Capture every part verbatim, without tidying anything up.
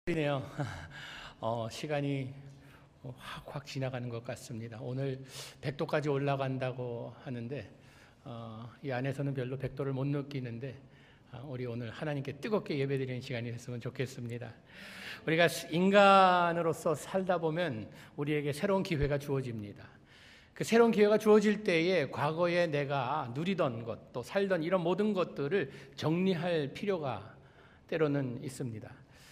이네요. 어, 시간이 확확 지나가는 것 같습니다. 오늘 백 도까지 올라간다고 하는데 어, 이 안에서는 별로 백 도를 못 느끼는데 어, 우리 오늘 하나님께 뜨겁게 예배드리는 시간이 됐으면 좋겠습니다. 우리가 인간으로서 살다 보면 우리에게 새로운 기회가 주어집니다. 그 새로운 기회가 주어질 때에 과거에 내가 누리던 것, 또 살던 이런 모든 것들을 정리할 필요가 때로는 있습니다.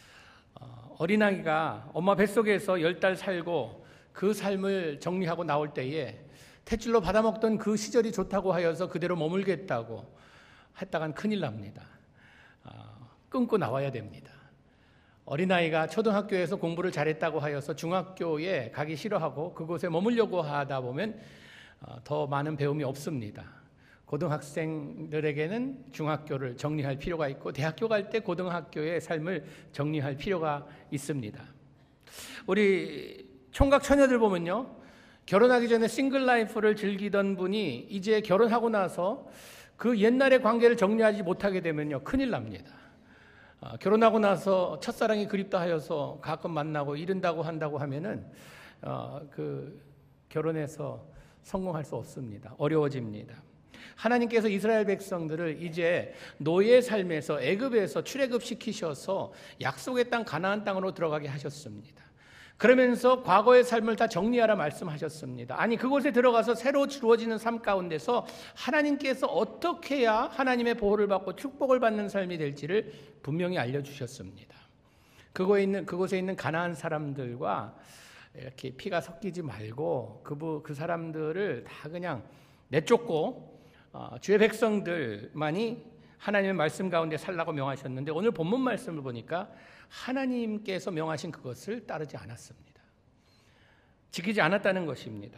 어린아이가 엄마 뱃속에서 열 달 살고 그 삶을 정리하고 나올 때에 탯줄로 받아먹던 그 시절이 좋다고 하여서 그대로 머물겠다고 했다간 큰일 납니다. 어, 끊고 나와야 됩니다. 어린아이가 초등학교에서 공부를 잘했다고 하여서 중학교에 가기 싫어하고 그곳에 머물려고 하다 보면 어, 더 많은 배움이 없습니다. 고등학생들에게는 중학교를 정리할 필요가 있고 대학교 갈 때 고등학교의 삶을 정리할 필요가 있습니다. 우리 총각 처녀들 보면요, 결혼하기 전에 싱글 라이프를 즐기던 분이 이제 결혼하고 나서 그 옛날의 관계를 정리하지 못하게 되면요 큰일 납니다. 어, 결혼하고 나서 첫사랑이 그립다 하여서 가끔 만나고 이른다고 한다고 하면은 어, 그 결혼해서 성공할 수 없습니다. 어려워집니다. 하나님께서 이스라엘 백성들을 이제 노예 삶에서 애굽에서 출애굽시키셔서 약속의 땅 가나안 땅으로 들어가게 하셨습니다. 그러면서 과거의 삶을 다 정리하라 말씀하셨습니다. 아니, 그곳에 들어가서 새로 주어지는 삶 가운데서 하나님께서 어떻게 해야 하나님의 보호를 받고 축복을 받는 삶이 될지를 분명히 알려주셨습니다. 그곳에 있는, 그곳에 있는 가나안 사람들과 이렇게 피가 섞이지 말고 그, 그 사람들을 다 그냥 내쫓고 어, 주의 백성들만이 하나님의 말씀 가운데 살라고 명하셨는데 오늘 본문 말씀을 보니까 하나님께서 명하신 그것을 따르지 않았습니다. 지키지 않았다는 것입니다.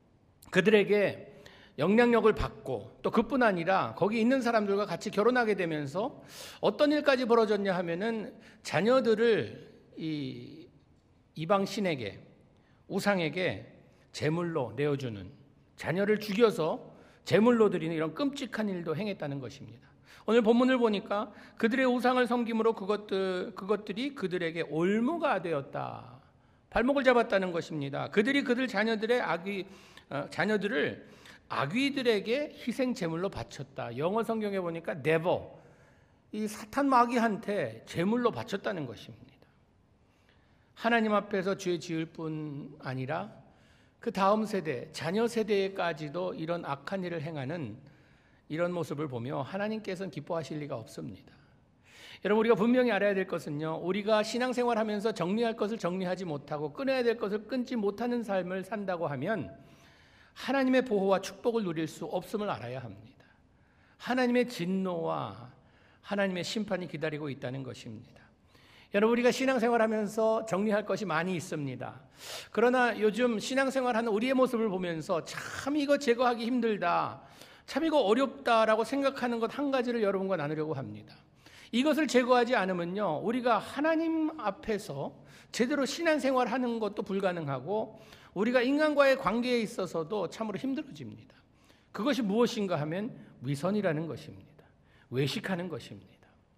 그들에게 영향력을 받고 또 그뿐 아니라 거기 있는 사람들과 같이 결혼하게 되면서 어떤 일까지 벌어졌냐 하면은 자녀들을 이 이방 신에게, 우상에게 제물로 내어주는, 자녀를 죽여서 제물로 드리는 이런 끔찍한 일도 행했다는 것입니다. 오늘 본문을 보니까 그들의 우상을 섬김으로 그것들, 그것들이 그들에게 올무가 되었다. 발목을 잡았다는 것입니다. 그들이 그들 자녀들의 아귀, 어, 자녀들을 아귀들에게 희생 제물로 바쳤다. 영어 성경에 보니까 never, 이 사탄 마귀한테 제물로 바쳤다는 것입니다. 하나님 앞에서 죄 지을 뿐 아니라 그 다음 세대, 자녀 세대까지도 이런 악한 일을 행하는 이런 모습을 보며 하나님께서는 기뻐하실 리가 없습니다. 여러분, 우리가 분명히 알아야 될 것은요, 우리가 신앙생활하면서 정리할 것을 정리하지 못하고 끊어야 될 것을 끊지 못하는 삶을 산다고 하면 하나님의 보호와 축복을 누릴 수 없음을 알아야 합니다. 하나님의 진노와 하나님의 심판이 기다리고 있다는 것입니다. 여러분, 우리가 신앙생활하면서 정리할 것이 많이 있습니다. 그러나 요즘 신앙생활하는 우리의 모습을 보면서 참 이거 제거하기 힘들다, 참 이거 어렵다라고 생각하는 것 한 가지를 여러분과 나누려고 합니다. 이것을 제거하지 않으면요, 우리가 하나님 앞에서 제대로 신앙생활하는 것도 불가능하고 우리가 인간과의 관계에 있어서도 참으로 힘들어집니다. 그것이 무엇인가 하면 위선이라는 것입니다. 외식하는 것입니다.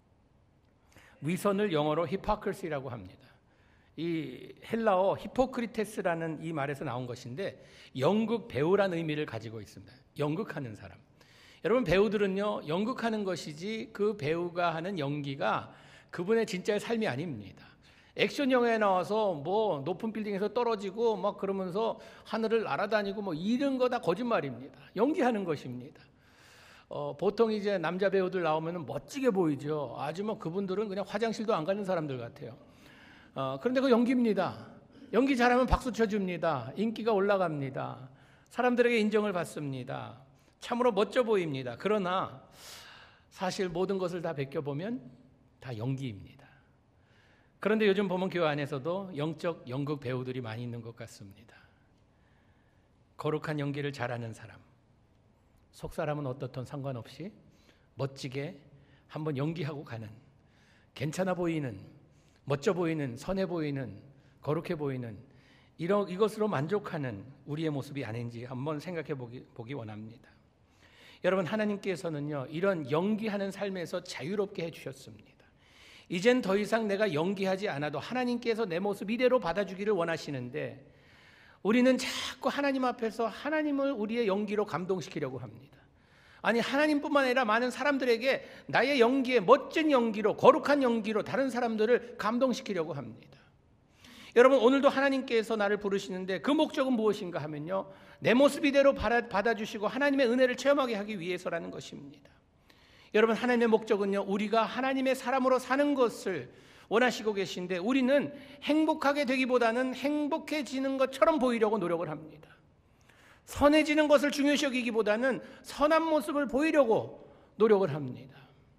위선을 영어로 히포크리시라고 합니다. 이 헬라어 히포크리테스라는 이 말에서 나온 것인데 연극 배우라는 의미를 가지고 있습니다. 연극하는 사람. 여러분, 배우들은요, 연극하는 것이지 그 배우가 하는 연기가 그분의 진짜의 삶이 아닙니다. 액션 영화에 나와서 뭐 높은 빌딩에서 떨어지고 막 그러면서 하늘을 날아다니고 뭐 이런 거 다 거짓말입니다. 연기하는 것입니다. 어, 보통 이제 남자 배우들 나오면 멋지게 보이죠. 아주 뭐 그분들은 그냥 화장실도 안 가는 사람들 같아요. 어, 그런데 그 연기입니다. 연기 잘하면 박수 쳐줍니다. 인기가 올라갑니다. 사람들에게 인정을 받습니다. 참으로 멋져 보입니다. 그러나 사실 모든 것을 다 베껴보면 다 연기입니다. 그런데 요즘 보면 교회 안에서도 영적 연극 배우들이 많이 있는 것 같습니다. 거룩한 연기를 잘하는 사람, 속 사람은 어떻든 상관없이 멋지게 한번 연기하고 가는, 괜찮아 보이는, 멋져 보이는, 선해 보이는, 거룩해 보이는 이런, 이것으로 만족하는 우리의 모습이 아닌지 한번 생각해 보기, 보기 원합니다. 여러분, 하나님께서는요, 이런 연기하는 삶에서 자유롭게 해주셨습니다. 이젠 더 이상 내가 연기하지 않아도 하나님께서 내 모습 이대로 받아주기를 원하시는데 우리는 자꾸 하나님 앞에서 하나님을 우리의 연기로 감동시키려고 합니다. 아니, 하나님뿐만 아니라 많은 사람들에게 나의 연기에 멋진 연기로, 거룩한 연기로 다른 사람들을 감동시키려고 합니다. 여러분, 오늘도 하나님께서 나를 부르시는데 그 목적은 무엇인가 하면요, 내 모습 이대로 받아주시고 하나님의 은혜를 체험하게 하기 위해서라는 것입니다. 여러분, 하나님의 목적은요, 우리가 하나님의 사람으로 사는 것을 원하시고 계신데 우리는 행복하게 되기보다는 행복해지는 것처럼 보이려고 노력을 합니다. 선해지는 것을 중요시 여기기보다는 선한 모습을 보이려고 노력을 합니다.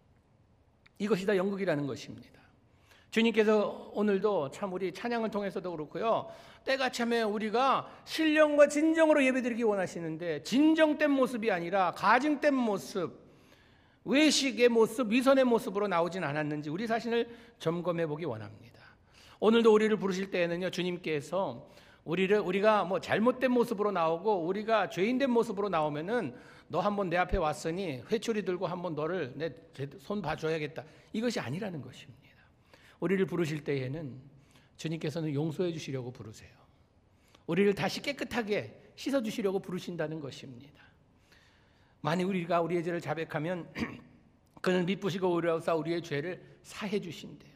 이것이 다 연극이라는 것입니다. 주님께서 오늘도 참 우리 찬양을 통해서도 그렇고요, 때가 참에 우리가 신령과 진정으로 예배드리기 원하시는데 진정된 모습이 아니라 가증된 모습, 외식의 모습, 위선의 모습으로 나오진 않았는지 우리 자신을 점검해 보기 원합니다. 오늘도 우리를 부르실 때에는요, 주님께서 우리를 우리가 뭐 잘못된 모습으로 나오고 우리가 죄인된 모습으로 나오면은 너 한번 내 앞에 왔으니 회초리 들고 한번 너를 내 손 봐줘야겠다, 이것이 아니라는 것입니다. 우리를 부르실 때에는 주님께서는 용서해 주시려고 부르세요. 우리를 다시 깨끗하게 씻어 주시려고 부르신다는 것입니다. 만약 우리가 우리의 죄를 자백하면 그는 미쁘시고 의로우사 우리의 죄를 사해 주신대요.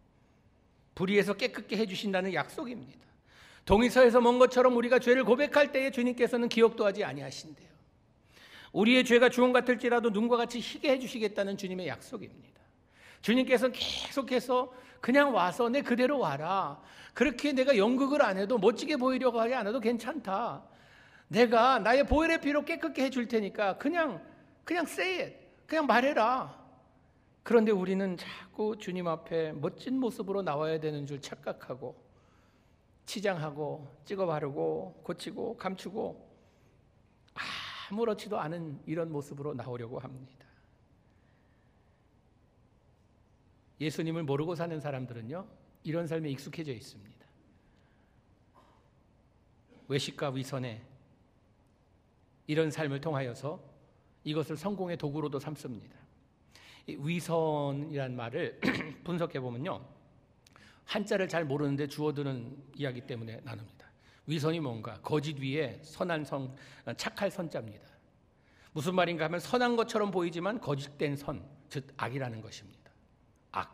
불의에서 깨끗게 해주신다는 약속입니다. 동의서에서 먼 것처럼 우리가 죄를 고백할 때에 주님께서는 기억도 하지 아니하신대요. 우리의 죄가 주홍 같을지라도 눈과 같이 희게 해주시겠다는 주님의 약속입니다. 주님께서는 계속해서 그냥 와서 내 그대로 와라, 그렇게 내가 연극을 안 해도 멋지게 보이려고 하지 않아도 괜찮다, 내가 나의 보혈의 피로 깨끗게 해줄 테니까 그냥 그냥 say it, 그냥 말해라. 그런데 우리는 자꾸 주님 앞에 멋진 모습으로 나와야 되는 줄 착각하고 치장하고 찍어 바르고 고치고 감추고 아무렇지도 않은 이런 모습으로 나오려고 합니다. 예수님을 모르고 사는 사람들은요, 이런 삶에 익숙해져 있습니다. 외식과 위선에 이런 삶을 통하여서 이것을 성공의 도구로도 삼습니다. 위선이란 말을 분석해 보면요, 한자를 잘 모르는데 주어드는 이야기 때문에 나눕니다. 위선이 뭔가? 거짓 위에 선한 선, 착할 선자입니다. 무슨 말인가 하면 선한 것처럼 보이지만 거짓된 선, 즉 악이라는 것입니다. 악.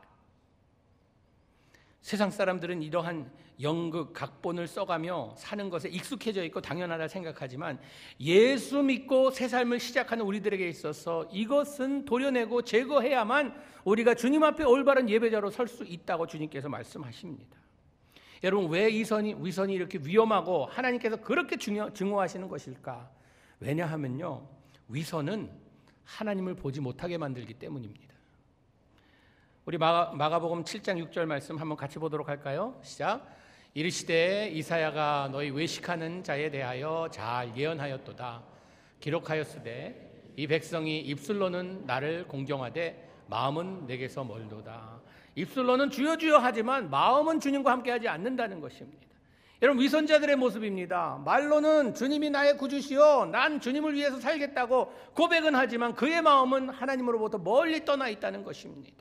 세상 사람들은 이러한 연극, 각본을 써가며 사는 것에 익숙해져 있고 당연하다 생각하지만 예수 믿고 새 삶을 시작하는 우리들에게 있어서 이것은 도려내고 제거해야만 우리가 주님 앞에 올바른 예배자로 설 수 있다고 주님께서 말씀하십니다. 여러분, 왜 위선이, 위선이 이렇게 위험하고 하나님께서 그렇게 중요, 증오하시는 것일까? 왜냐하면요, 위선은 하나님을 보지 못하게 만들기 때문입니다. 우리 마가, 마가복음 칠 장 육 절 말씀 한번 같이 보도록 할까요? 시작. 이르시되 이사야가 너희 외식하는 자에 대하여 잘 예언하였도다. 기록하였으되 이 백성이 입술로는 나를 공경하되 마음은 내게서 멀도다. 입술로는 주여 주여 하지만 마음은 주님과 함께하지 않는다는 것입니다. 여러분, 위선자들의 모습입니다. 말로는 주님이 나의 구주시오, 난 주님을 위해서 살겠다고 고백은 하지만 그의 마음은 하나님으로부터 멀리 떠나 있다는 것입니다.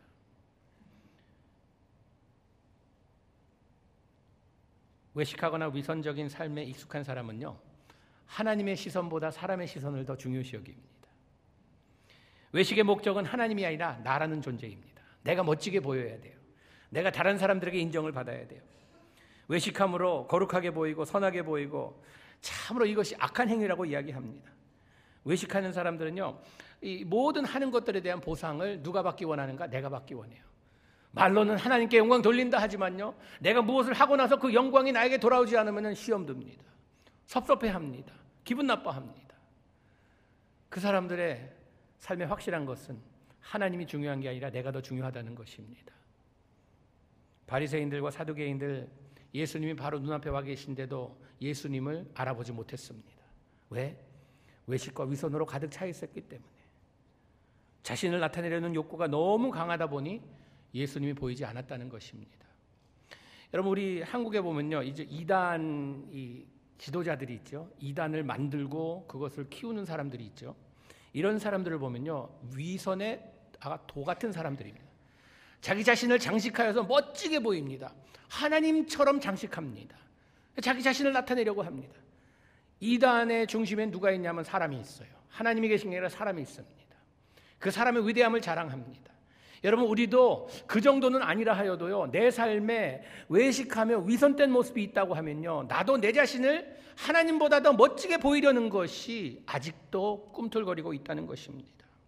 외식하거나 위선적인 삶에 익숙한 사람은요, 하나님의 시선보다 사람의 시선을 더 중요시 여깁니다. 외식의 목적은 하나님이 아니라 나라는 존재입니다. 내가 멋지게 보여야 돼요. 내가 다른 사람들에게 인정을 받아야 돼요. 외식함으로 거룩하게 보이고 선하게 보이고 참으로 이것이 악한 행위라고 이야기합니다. 외식하는 사람들은요, 이 모든 하는 것들에 대한 보상을 누가 받기 원하는가? 내가 받기 원해요. 말로는 하나님께 영광 돌린다 하지만요, 내가 무엇을 하고 나서 그 영광이 나에게 돌아오지 않으면 시험 듭니다. 섭섭해합니다. 기분 나빠합니다. 그 사람들의 삶의 확실한 것은 하나님이 중요한 게 아니라 내가 더 중요하다는 것입니다. 바리새인들과 사두개인들, 예수님이 바로 눈앞에 와 계신데도 예수님을 알아보지 못했습니다. 왜? 외식과 위선으로 가득 차 있었기 때문에. 자신을 나타내려는 욕구가 너무 강하다 보니 예수님이 보이지 않았다는 것입니다. 여러분, 우리 한국에 보면요, 이제 이단 이 지도자들이 있죠. 이단을 만들고 그것을 키우는 사람들이 있죠. 이런 사람들을 보면요, 위선의 도 같은 사람들입니다. 자기 자신을 장식하여서 멋지게 보입니다. 하나님처럼 장식합니다. 자기 자신을 나타내려고 합니다. 이단의 중심엔 누가 있냐면 사람이 있어요. 하나님이 계신 게 아니라 사람이 있습니다. 그 사람의 위대함을 자랑합니다. 여러분, 우리도 그 정도는 아니라 하여도요, 내 삶에 외식하며 위선된 모습이 있다고 하면요, 나도 내 자신을 하나님보다 더 멋지게 보이려는 것이 아직도 꿈틀거리고 있다는 것입니다.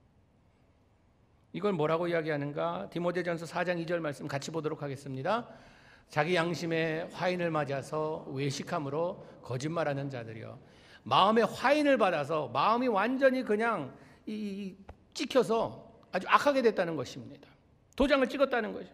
이걸 뭐라고 이야기하는가? 디모데전서 사 장 이 절 말씀 같이 보도록 하겠습니다. 자기 양심에 화인을 맞아서 외식함으로 거짓말하는 자들이요, 마음에 화인을 받아서 마음이 완전히 그냥 이 찍혀서 아주 악하게 됐다는 것입니다. 도장을 찍었다는 거죠.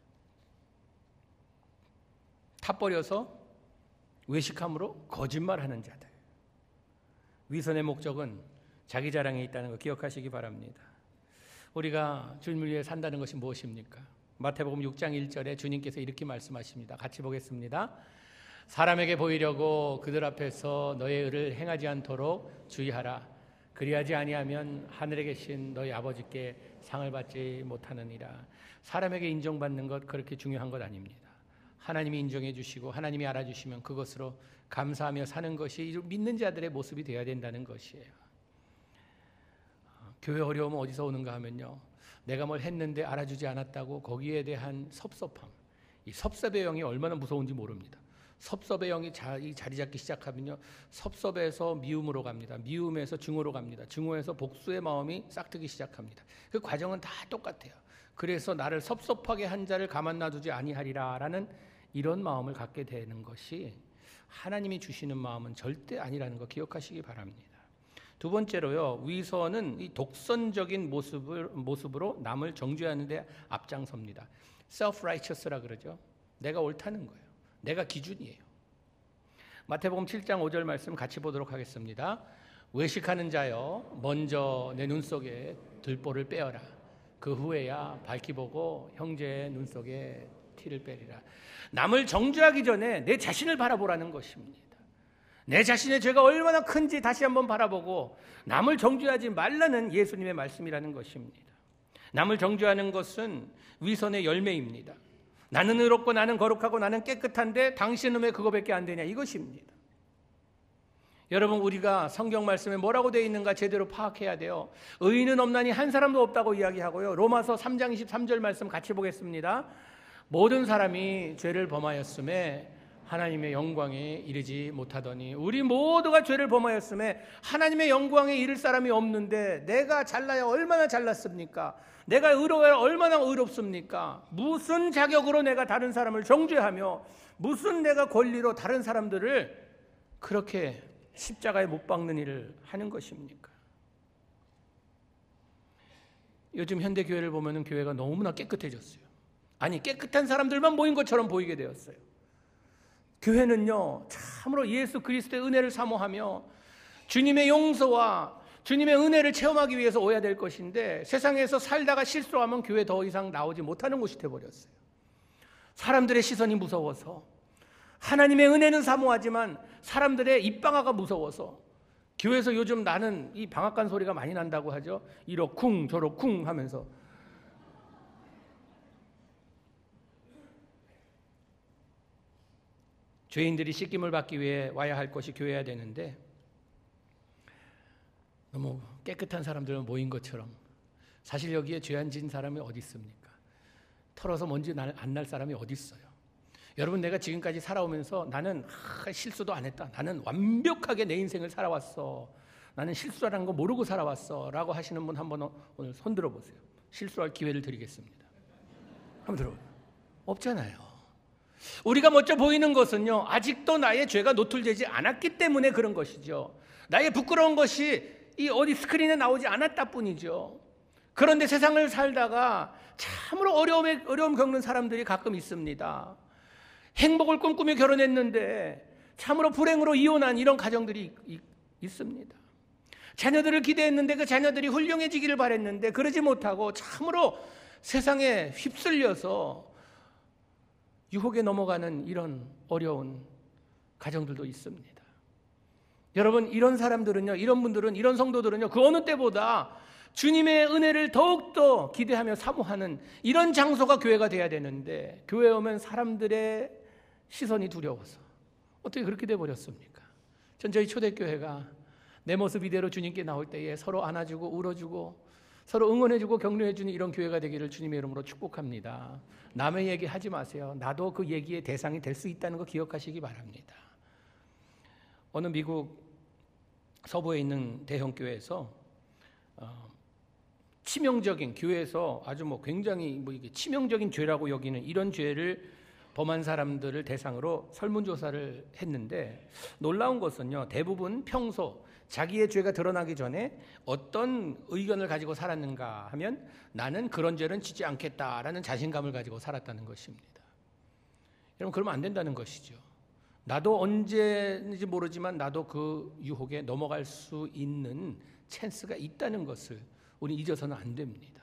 탑버려서 외식함으로 거짓말하는 자들. 위선의 목적은 자기 자랑에 있다는 거 기억하시기 바랍니다. 우리가 주님을 위해 산다는 것이 무엇입니까? 마태복음 육 장 일 절에 주님께서 이렇게 말씀하십니다. 같이 보겠습니다. 사람에게 보이려고 그들 앞에서 너의 의를 행하지 않도록 주의하라. 그리하지 아니하면 하늘에 계신 너희 아버지께 상을 받지 못하느니라. 사람에게 인정받는 것 그렇게 중요한 것 아닙니다. 하나님이 인정해 주시고 하나님이 알아주시면 그것으로 감사하며 사는 것이 믿는 자들의 모습이 되어야 된다는 것이에요. 교회 어려움은 어디서 오는가 하면요, 내가 뭘 했는데 알아주지 않았다고 거기에 대한 섭섭함, 이 섭섭의 영이 얼마나 무서운지 모릅니다. 섭섭의 영이 자리 잡기 시작하면요, 섭섭에서 미움으로 갑니다. 미움에서 증오로 갑니다. 증오에서 복수의 마음이 싹트기 시작합니다. 그 과정은 다 똑같아요. 그래서 나를 섭섭하게 한 자를 가만 놔두지 아니하리라라는 이런 마음을 갖게 되는 것이 하나님이 주시는 마음은 절대 아니라는 거 기억하시기 바랍니다. 두 번째로요, 위선은 이 독선적인 모습을, 모습으로 남을 정죄하는 데 앞장섭니다. self-righteous라 그러죠. 내가 옳다는 거예요. 내가 기준이에요. 마태복음 칠 장 오 절 말씀 같이 보도록 하겠습니다. 외식하는 자여, 먼저 내 눈 속에 들보를 빼어라. 그 후에야 밝히 보고 형제의 눈 속에 티를 빼리라. 남을 정죄하기 전에 내 자신을 바라보라는 것입니다. 내 자신의 죄가 얼마나 큰지 다시 한번 바라보고 남을 정죄하지 말라는 예수님의 말씀이라는 것입니다. 남을 정죄하는 것은 위선의 열매입니다. 나는 의롭고 나는 거룩하고 나는 깨끗한데 당신은 왜 그거밖에 안 되냐, 이것입니다. 여러분, 우리가 성경 말씀에 뭐라고 되어 있는가 제대로 파악해야 돼요. 의인은 없나니 한 사람도 없다고 이야기하고요, 로마서 삼 장 이십삼 절 말씀 같이 보겠습니다. 모든 사람이 죄를 범하였음에 하나님의 영광에 이르지 못하더니, 우리 모두가 죄를 범하였음에 하나님의 영광에 이를 사람이 없는데 내가 잘나야 얼마나 잘났습니까? 내가 의로워야 얼마나 의롭습니까? 무슨 자격으로 내가 다른 사람을 정죄하며 무슨 내가 권리로 다른 사람들을 그렇게 십자가에 못 박는 일을 하는 것입니까? 요즘 현대 교회를 보면은 교회가 너무나 깨끗해졌어요. 아니, 깨끗한 사람들만 모인 것처럼 보이게 되었어요. 교회는요, 참으로 예수 그리스도의 은혜를 사모하며 주님의 용서와 주님의 은혜를 체험하기 위해서 오야 될 것인데, 세상에서 살다가 실수하면 교회 더 이상 나오지 못하는 곳이 되어버렸어요. 사람들의 시선이 무서워서, 하나님의 은혜는 사모하지만 사람들의 입방아가 무서워서, 교회에서 요즘 나는 이 방앗간 소리가 많이 난다고 하죠. 이러 쿵 저러 쿵 하면서. 죄인들이 씻김을 받기 위해 와야 할 것이 교회야 되는데, 너무 깨끗한 사람들은 모인 것처럼, 사실 여기에 죄 안 진 사람이 어디 있습니까? 털어서 먼지 안 날 사람이 어디 있어요? 여러분, 내가 지금까지 살아오면서 나는 아, 실수도 안 했다, 나는 완벽하게 내 인생을 살아왔어, 나는 실수라는 거 모르고 살아왔어 라고 하시는 분 한번 오늘 손 들어보세요. 실수할 기회를 드리겠습니다. 한번 들어보세요. 없잖아요. 우리가 멋져 보이는 것은요, 아직도 나의 죄가 노출되지 않았기 때문에 그런 것이죠. 나의 부끄러운 것이 이 어디 스크린에 나오지 않았다 뿐이죠. 그런데 세상을 살다가 참으로 어려움에, 어려움 겪는 사람들이 가끔 있습니다. 행복을 꿈꾸며 결혼했는데 참으로 불행으로 이혼한 이런 가정들이 있, 있습니다. 자녀들을 기대했는데 그 자녀들이 훌륭해지기를 바랬는데 그러지 못하고 참으로 세상에 휩쓸려서 유혹에 넘어가는 이런 어려운 가정들도 있습니다. 여러분, 이런 사람들은요, 이런 분들은, 이런 성도들은요, 그 어느 때보다 주님의 은혜를 더욱더 기대하며 사모하는 이런 장소가 교회가 돼야 되는데, 교회에 오면 사람들의 시선이 두려워서 어떻게 그렇게 돼버렸습니까? 전 저희 초대교회가 내 모습 이대로 주님께 나올 때에 서로 안아주고 울어주고 서로 응원해주고 격려해주는 이런 교회가 되기를 주님의 이름으로 축복합니다. 남의 얘기 하지 마세요. 나도 그 얘기의 대상이 될 수 있다는 거 기억하시기 바랍니다. 어느 미국 서부에 있는 대형 교회에서 어, 치명적인, 교회에서 아주 뭐 굉장히 뭐 이게 치명적인 죄라고 여기는 이런 죄를 범한 사람들을 대상으로 설문조사를 했는데, 놀라운 것은요, 대부분 평소 자기의 죄가 드러나기 전에 어떤 의견을 가지고 살았는가 하면 나는 그런 죄는 짓지 않겠다라는 자신감을 가지고 살았다는 것입니다. 여러분, 그러면 안 된다는 것이죠. 나도 언제인지 모르지만 나도 그 유혹에 넘어갈 수 있는 찬스가 있다는 것을 우리 잊어서는 안 됩니다.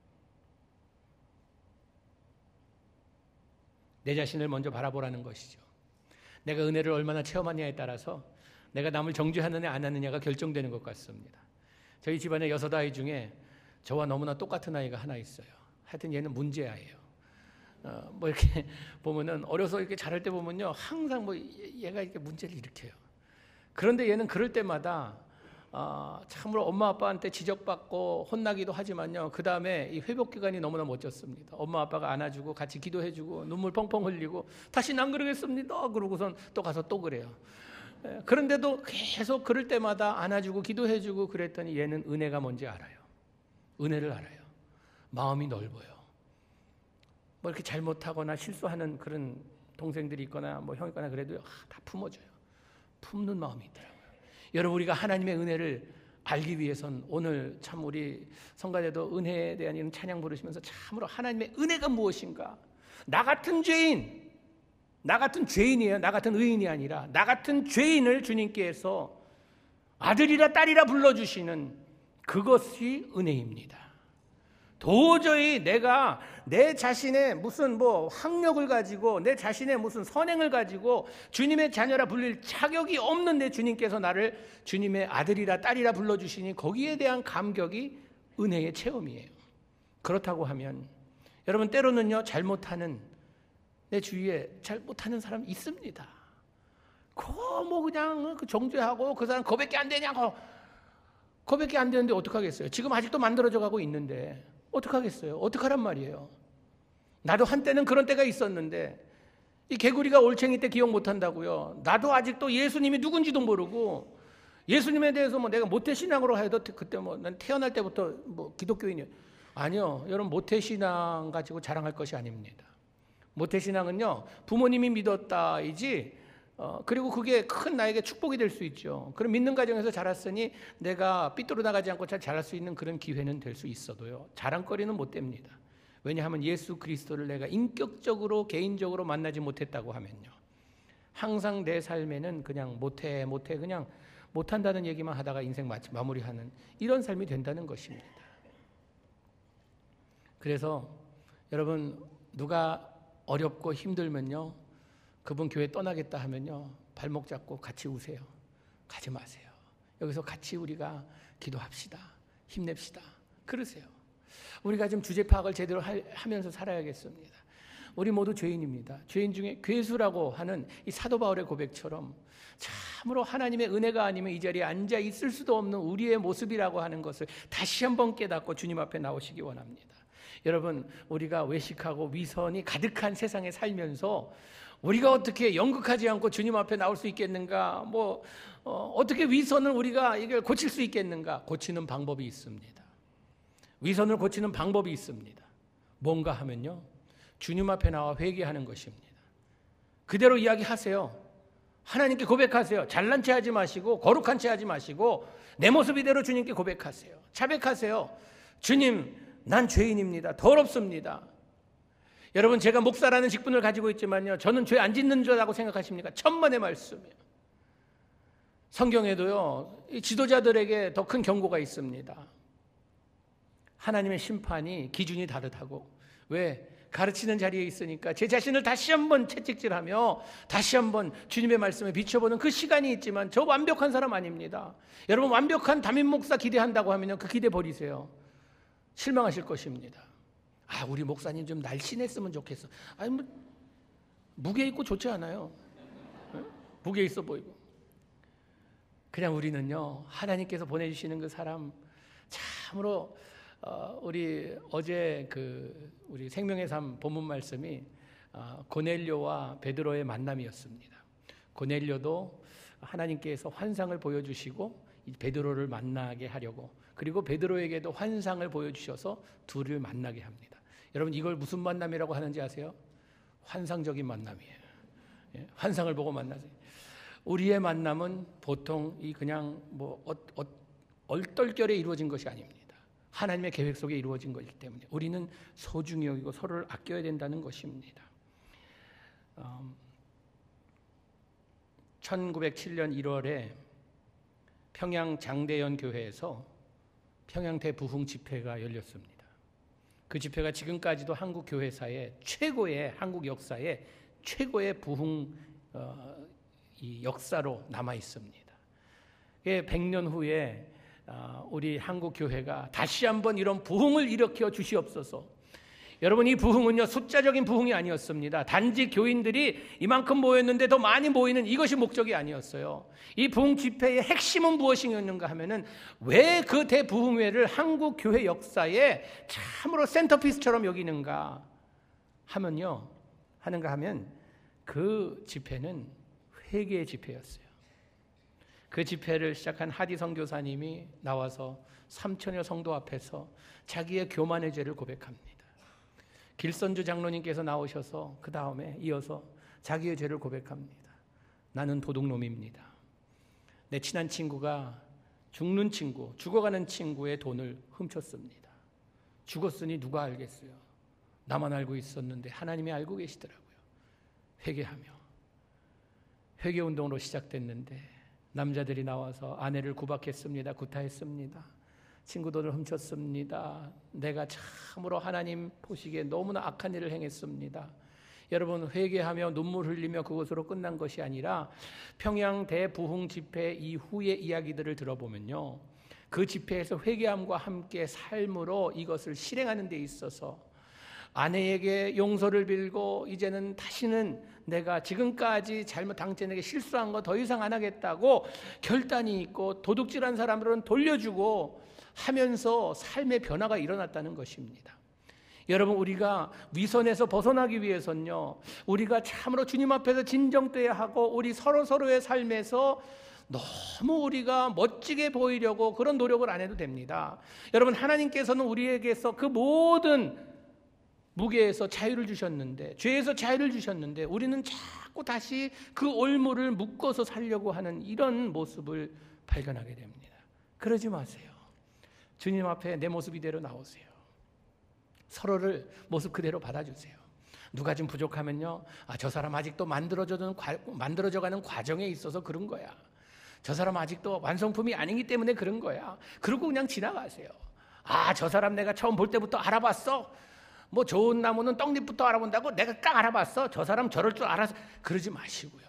내 자신을 먼저 바라보라는 것이죠. 내가 은혜를 얼마나 체험하냐에 따라서 내가 남을 정죄하느냐 안 하느냐가 결정되는 것 같습니다. 저희 집안의 여섯 아이 중에 저와 너무나 똑같은 아이가 하나 있어요. 하여튼 얘는 문제아예요. 어, 뭐 이렇게 보면은 어려서 이렇게 자랄 때 보면요, 항상 뭐 얘가 이렇게 문제를 일으켜요. 그런데 얘는 그럴 때마다 어, 참으로 엄마 아빠한테 지적받고 혼나기도 하지만요, 그 다음에 이 회복 기간이 너무나 멋졌습니다. 엄마 아빠가 안아주고 같이 기도해주고 눈물 펑펑 흘리고 다시는 안 그러겠습니다 그러고선 또 가서 또 그래요. 예, 그런데도 계속 그럴 때마다 안아주고 기도해주고 그랬더니 얘는 은혜가 뭔지 알아요. 은혜를 알아요. 마음이 넓어요. 뭐 이렇게 잘못하거나 실수하는 그런 동생들이 있거나 뭐 형이 있거나 그래도 아, 다 품어줘요. 품는 마음이 있더라고요. 여러분, 우리가 하나님의 은혜를 알기 위해선 오늘 참 우리 성가대도 은혜에 대한 이런 찬양 부르시면서 참으로 하나님의 은혜가 무엇인가, 나 같은 죄인, 나 같은 죄인이에요. 나 같은 의인이 아니라 나 같은 죄인을 주님께서 아들이라 딸이라 불러주시는 그것이 은혜입니다. 도저히 내가 내 자신의 무슨 뭐 학력을 가지고 내 자신의 무슨 선행을 가지고 주님의 자녀라 불릴 자격이 없는데 주님께서 나를 주님의 아들이라 딸이라 불러주시니 거기에 대한 감격이 은혜의 체험이에요. 그렇다고 하면 여러분, 때로는요, 잘못하는, 내 주위에 잘못하는 사람 있습니다. 그 뭐 그냥 그 정죄하고 그 사람 그거밖에 안 되냐고, 그거밖에 안 되는데 어떡하겠어요? 지금 아직도 만들어져 가고 있는데 어떡하겠어요? 어떡하란 말이에요? 나도 한때는 그런 때가 있었는데, 이 개구리가 올챙이 때 기억 못한다고요. 나도 아직도 예수님이 누군지도 모르고 예수님에 대해서 뭐 내가 모태신앙으로 해도 그때 뭐 난 태어날 때부터 뭐 기독교인이에요. 아니요, 여러분, 모태신앙 가지고 자랑할 것이 아닙니다. 모태신앙은요, 부모님이 믿었다이지, 어, 그리고 그게 큰 나에게 축복이 될 수 있죠. 그럼 믿는 가정에서 자랐으니 내가 삐뚤어 나가지 않고 잘 자랄 수 있는 그런 기회는 될 수 있어도요, 자랑거리는 못 됩니다. 왜냐하면 예수 그리스도를 내가 인격적으로 개인적으로 만나지 못했다고 하면요, 항상 내 삶에는 그냥 못해 못해 그냥 못한다는 얘기만 하다가 인생 마무리하는 이런 삶이 된다는 것입니다. 그래서 여러분, 누가 어렵고 힘들면요, 그분 교회 떠나겠다 하면요, 발목 잡고 같이 우세요. 가지 마세요. 여기서 같이 우리가 기도합시다. 힘냅시다. 그러세요. 우리가 좀 주제 파악을 제대로 하면서 살아야겠습니다. 우리 모두 죄인입니다. 죄인 중에 괴수라고 하는 이 사도 바울의 고백처럼 참으로 하나님의 은혜가 아니면 이 자리에 앉아 있을 수도 없는 우리의 모습이라고 하는 것을 다시 한번 깨닫고 주님 앞에 나오시기 원합니다. 여러분, 우리가 외식하고 위선이 가득한 세상에 살면서 우리가 어떻게 연극하지 않고 주님 앞에 나올 수 있겠는가? 뭐 어, 어떻게 위선을 우리가 이걸 고칠 수 있겠는가? 고치는 방법이 있습니다. 위선을 고치는 방법이 있습니다. 뭔가 하면요, 주님 앞에 나와 회개하는 것입니다. 그대로 이야기하세요. 하나님께 고백하세요. 잘난 체 하지 마시고 거룩한 체 하지 마시고 내 모습 이대로 주님께 고백하세요. 자백하세요. 주님, 난 죄인입니다. 더럽습니다. 여러분, 제가 목사라는 직분을 가지고 있지만요, 저는 죄 안 짓는 자라고 생각하십니까? 천만의 말씀이에요. 성경에도요, 이 지도자들에게 더 큰 경고가 있습니다. 하나님의 심판이 기준이 다르다고. 왜? 가르치는 자리에 있으니까 제 자신을 다시 한번 채찍질하며 다시 한번 주님의 말씀에 비춰보는 그 시간이 있지만 저 완벽한 사람 아닙니다. 여러분 완벽한 담임 목사 기대한다고 하면요, 그 기대 버리세요. 실망하실 것입니다. 아, 우리 목사님 좀 날씬했으면 좋겠어. 아니 뭐 무게 있고 좋지 않아요. 네? 무게 있어 보이고. 그냥 우리는요, 하나님께서 보내주시는 그 사람, 참으로 어, 우리 어제 그 우리 생명의 삶 본문 말씀이 어, 고넬료와 베드로의 만남이었습니다. 고넬료도 하나님께서 환상을 보여주시고 이 베드로를 만나게 하려고, 그리고 베드로에게도 환상을 보여주셔서 둘을 만나게 합니다. 여러분 이걸 무슨 만남이라고 하는지 아세요? 환상적인 만남이에요. 예, 환상을 보고 만나세요. 우리의 만남은 보통 이 그냥 뭐 어, 어, 얼떨결에 이루어진 것이 아닙니다. 하나님의 계획 속에 이루어진 것이기 때문에 우리는 소중히 여기고 서로를 아껴야 된다는 것입니다. 음, 천구백칠 년 일월에 평양 장대연 교회에서 평양 대부흥 집회가 열렸습니다. 그 집회가 지금까지도 한국 교회사의 최고의, 한국 역사의 최고의 부흥 어, 이 역사로 남아 있습니다. 백 년 후에 우리 한국 교회가 다시 한번 이런 부흥을 일으켜 주시옵소서. 여러분 이 부흥은요, 숫자적인 부흥이 아니었습니다. 단지 교인들이 이만큼 모였는데 더 많이 모이는 이것이 목적이 아니었어요. 이 부흥 집회의 핵심은 무엇이었는가 하면은, 왜 그 대부흥회를 한국 교회 역사에 참으로 센터피스처럼 여기는가 하면요, 하는가 하면 그 집회는 회개의 집회였어요. 그 집회를 시작한 하디 선교사님이 나와서 삼천여 성도 앞에서 자기의 교만의 죄를 고백합니다. 길선주 장로님께서 나오셔서 그 다음에 이어서 자기의 죄를 고백합니다. 나는 도둑놈입니다. 내 친한 친구가 죽는 친구, 죽어가는 친구의 돈을 훔쳤습니다. 죽었으니 누가 알겠어요. 나만 알고 있었는데 하나님이 알고 계시더라고요. 회개하며 회개운동으로 시작됐는데 남자들이 나와서 아내를 구박했습니다. 구타했습니다. 친구 돈을 훔쳤습니다. 내가 참으로 하나님 보시기에 너무나 악한 일을 행했습니다. 여러분 회개하며 눈물 흘리며 그것으로 끝난 것이 아니라 평양 대부흥 집회 이후의 이야기들을 들어보면요, 그 집회에서 회개함과 함께 삶으로 이것을 실행하는 데 있어서 아내에게 용서를 빌고 이제는 다시는 내가 지금까지 잘못 당신에게 실수한 거 더 이상 안 하겠다고 결단이 있고 도둑질한 사람들은 돌려주고 하면서 삶의 변화가 일어났다는 것입니다. 여러분 우리가 위선에서 벗어나기 위해서는요, 우리가 참으로 주님 앞에서 진정돼야 하고 우리 서로 서로의 삶에서 너무 우리가 멋지게 보이려고 그런 노력을 안 해도 됩니다. 여러분 하나님께서는 우리에게서 그 모든 무게에서 자유를 주셨는데, 죄에서 자유를 주셨는데 우리는 자꾸 다시 그 올무를 묶어서 살려고 하는 이런 모습을 발견하게 됩니다. 그러지 마세요. 주님 앞에 내 모습 이대로 나오세요. 서로를 모습 그대로 받아주세요. 누가 좀 부족하면요, 아, 저 사람 아직도 만들어져가는, 만들어져가는 과정에 있어서 그런 거야. 저 사람 아직도 완성품이 아니기 때문에 그런 거야. 그러고 그냥 지나가세요. 아, 저 사람 내가 처음 볼 때부터 알아봤어. 뭐 좋은 나무는 떡잎부터 알아본다고 내가 딱 알아봤어. 저 사람 저럴 줄 알아서. 그러지 마시고요.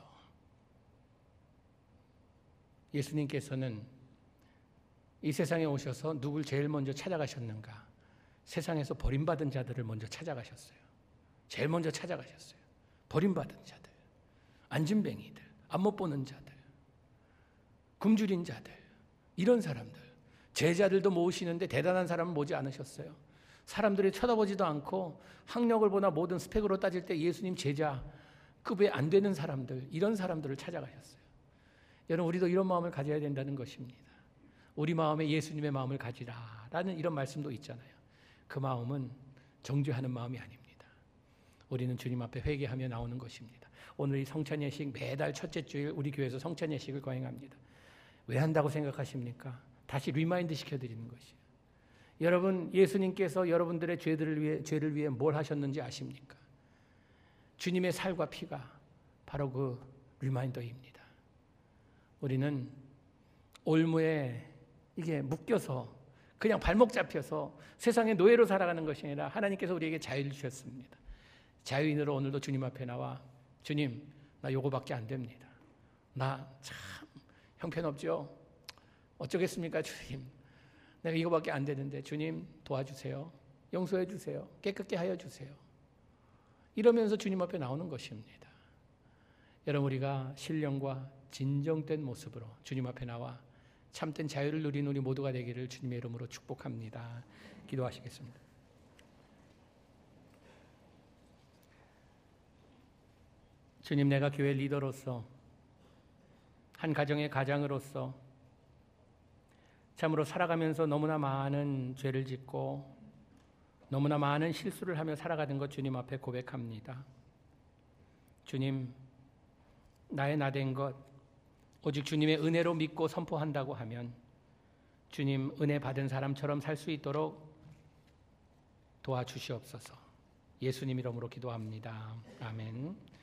예수님께서는 이 세상에 오셔서 누굴 제일 먼저 찾아가셨는가? 세상에서 버림받은 자들을 먼저 찾아가셨어요. 제일 먼저 찾아가셨어요. 버림받은 자들, 안진뱅이들, 안 못 보는 자들, 굶주린 자들, 이런 사람들. 제자들도 모으시는데 대단한 사람은 모지 않으셨어요. 사람들이 쳐다보지도 않고 학력을 보나 모든 스펙으로 따질 때 예수님 제자급에 안 되는 사람들, 이런 사람들을 찾아가셨어요. 여러분 우리도 이런 마음을 가져야 된다는 것입니다. 우리 마음에 예수님의 마음을 가지라라는 이런 말씀도 있잖아요. 그 마음은 정죄하는 마음이 아닙니다. 우리는 주님 앞에 회개하며 나오는 것입니다. 오늘 이 성찬 예식 매달 첫째 주일 우리 교회에서 성찬 예식을 거행합니다. 왜 한다고 생각하십니까? 다시 리마인드 시켜드리는 것이에요. 여러분 예수님께서 여러분들의 죄들을 위해, 죄를 위해 뭘 하셨는지 아십니까? 주님의 살과 피가 바로 그 리마인더입니다. 우리는 올무에 이게 묶여서 그냥 발목 잡혀서 세상의 노예로 살아가는 것이 아니라 하나님께서 우리에게 자유를 주셨습니다. 자유인으로 오늘도 주님 앞에 나와 주님, 나 요거밖에 안 됩니다. 나 참 형편없죠. 어쩌겠습니까 주님. 내가 이거밖에 안 되는데 주님 도와주세요. 용서해 주세요. 깨끗게 하여 주세요. 이러면서 주님 앞에 나오는 것입니다. 여러분, 우리가 신령과 진정된 모습으로 주님 앞에 나와 참된 자유를 누리는 우리 모두가 되기를 주님의 이름으로 축복합니다. 기도하시겠습니다. 주님, 내가 교회 리더로서, 한 가정의 가장으로서 참으로 살아가면서 너무나 많은 죄를 짓고 너무나 많은 실수를 하며 살아가는 것 주님 앞에 고백합니다. 주님, 나의 나된 것 오직 주님의 은혜로 믿고 선포한다고 하면 주님, 은혜 받은 사람처럼 살 수 있도록 도와주시옵소서. 예수님 이름으로 기도합니다. 아멘.